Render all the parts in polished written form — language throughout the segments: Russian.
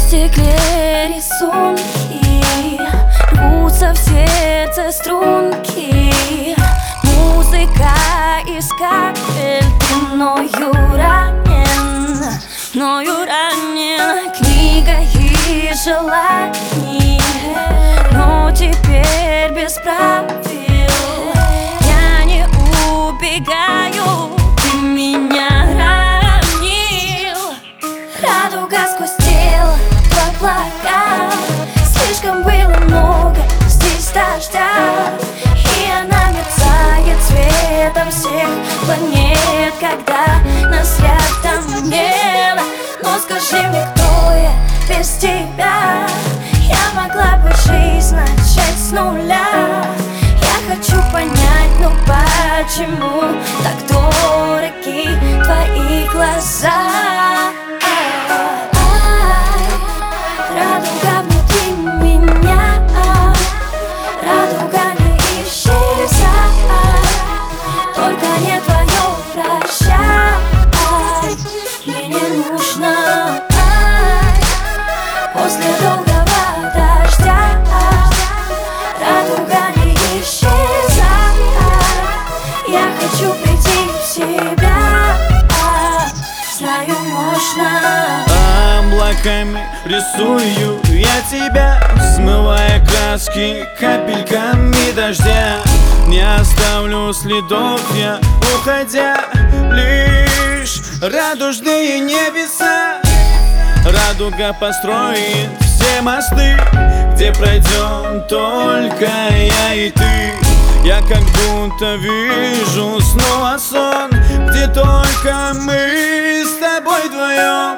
стекле рисунки, рвутся в сердце струнки. Музыка из капель, ты мною ранен, книга и желаний, но теперь без правил. Я не убегаю, ты меня ранил. Радуга сквозь тело, твой плакат. Слишком было много здесь дождя, и она мерцает цветом всех планет, когда нас рядом нет. Но скажи мне, кто я без тебя? Я могла бы жизнь начать с нуля. Я хочу понять, ну почему так дороги твои глаза? Радуга внутри меня, радуга не исчезай, только не твое прощай. Мне не нужно после долгого дождя. Радуга не исчезай, я хочу прийти в себя. Знаю, можно. Облаками рисую я тебя, смывая краски капельками дождя. Не оставлю следов я, уходя, лишь радужные небеса. Радуга построит все мосты, где пройдем только я и ты. Я как будто вижу снова сон, где только мы с тобой вдвоем.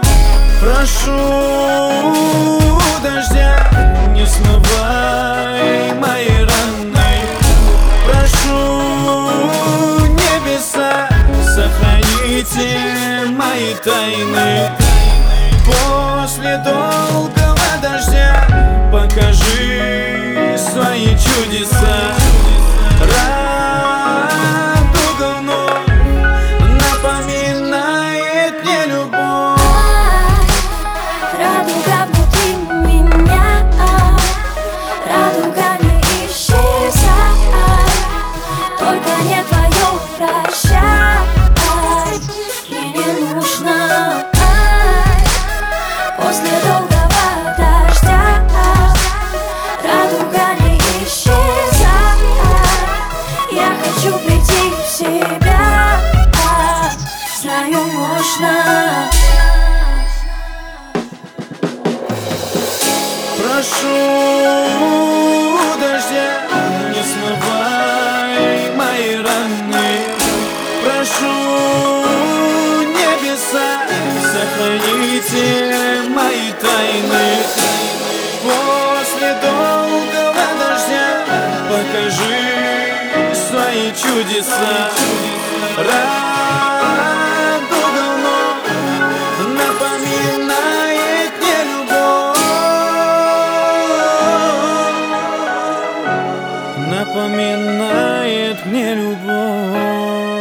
Прошу дождя, не смывай мои раны. Прошу небеса, сохраните мои тайны. После долгого дождя покажи свои чудеса. Радуга вновь напоминает мне любовь. Радуга внутри меня, радуга не исчезай, только не твое прощай. Мне не нужно после долгого дождя. Радуга не исчезай, я хочу прийти в себя. Знаю, можно. Прошу дождя, не смывай мои раны. Прошу небеса, сохраните мои тайны. После долгого дождя покажи свои чудеса. Радуга вновь напоминает мне любовь. Напоминает мне любовь.